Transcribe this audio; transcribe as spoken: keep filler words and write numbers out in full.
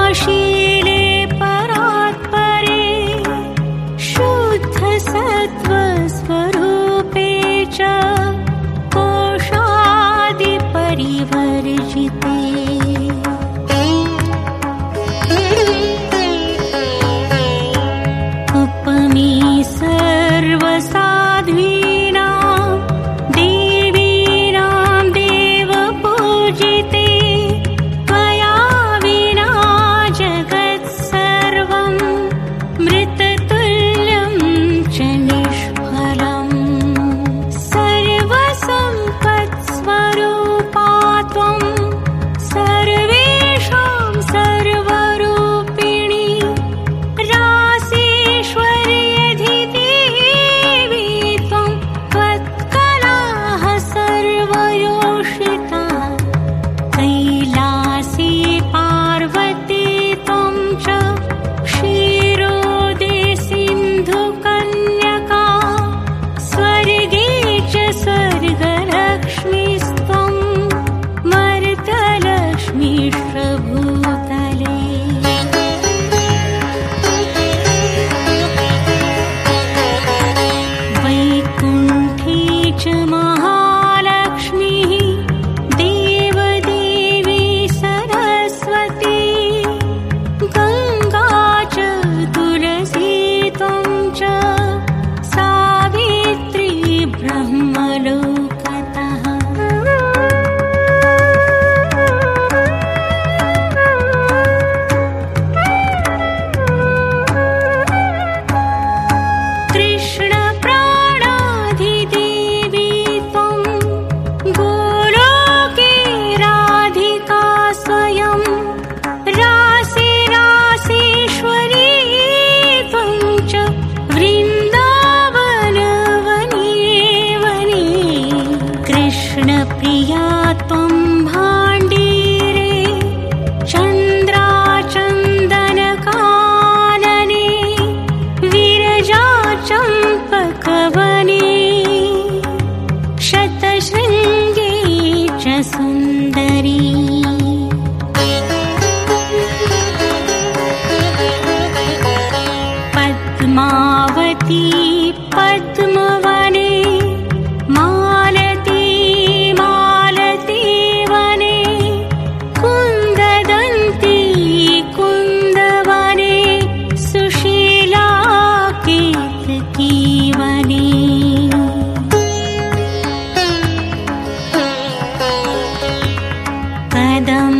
शीले परात्परे शुद्ध सत्त्वस्वरूपे च कोशादि परिवर्जिते उपमी सर्वसाध्वीनां देवीनां देवपूजिते त्वया विना जगत्सर्वं मृततुल्यं च निष्फलम् सर्वसम्पत्स्वरूपा त्वं सर्वेषां सर्वरूपिणी रासेश्वर्यधिदेवी त्वं त्वत्कलाः सर्वयोषिता कैलासे पार्वती त्वं च क्षीरोदे सिन्धुकन्यका स्वर्गे च स्वर्गलक्ष्मीस्त्वं मर्त्यलक्ष्मीश्च भूतले वैकुण्ठी च महालक्ष्मीः देवदेवी सरस्वती गङ्गा च तुलसी त्वं च सावित्री ब्रह्मलोकतः कृष्णप्राणाधिदेवी त्वं गोलोके राधिका स्वयं रासे रासेश्वरी त्वं च वृन्दावनवने वने कृष्णप्रिया त्वं भाण्डीरे चन्द्राचन्दनकानने विरजा चम्पकवने शतशृङ्गे च सुन्दरी पद्मावती पद्मवने मालती मालतीवने कुन्ददन्ती कुन्दवने सुशीला केतकीवने कदम्ब